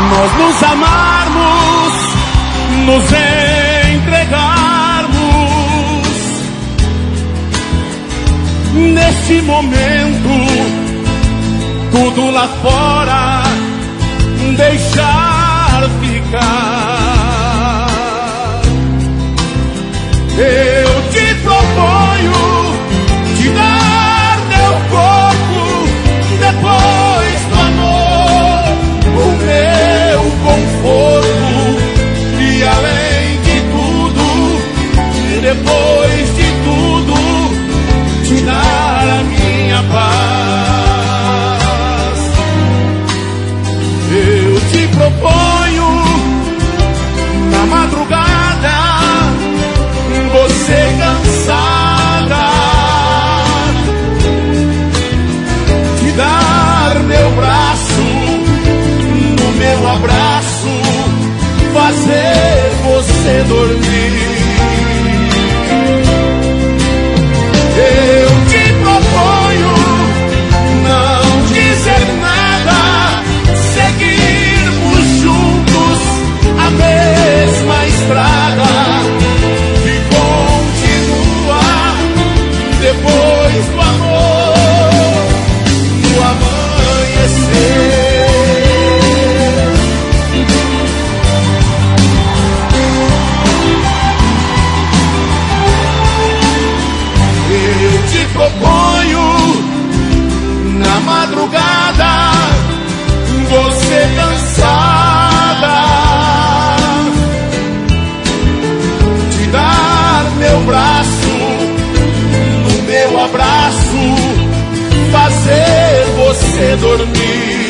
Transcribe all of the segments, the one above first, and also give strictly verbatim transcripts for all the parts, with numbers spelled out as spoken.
nós nos amarmos, nos entregarmos neste momento, tudo lá fora deixar ficar. Eu te proponho te dar meu corpo, depois do amor, o meu conforto, e além de tudo, depois de tudo, te dar a minha paz. Eu te proponho na madrugada, você cansada, te dar meu braço, no meu abraço, fazer você dormir. Eu te proponho não dizer nada, seguirmos juntos a mesma estrada que continua depois do amor, no amanhecer. Eu te proponho na madrugada, você cansada, te dar meu braço, no meu abraço, fazer você dormir.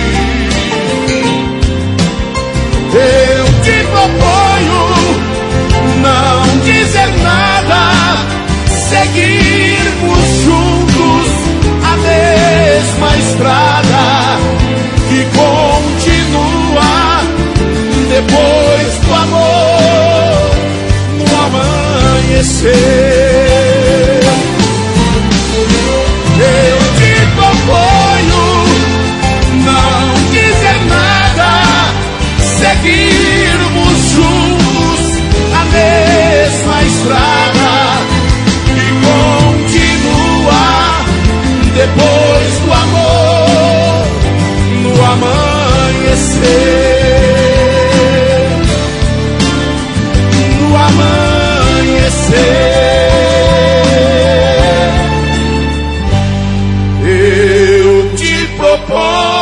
Eu te proponho não dizer nada, seguirmos juntos a mesma estrada que continua depois do amor, no amanhecer. Eu te proponho não dizer nada, seguirmos juntos a mesma estrada que continua depois do amor, no amanhecer, no amanhecer. Eu te proponho